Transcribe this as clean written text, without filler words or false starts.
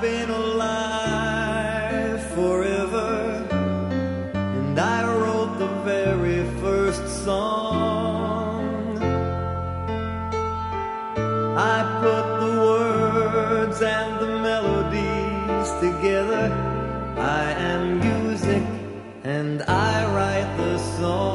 been alive forever, and I wrote the very first song. I put the words and the melodies together. I am music and I write the song.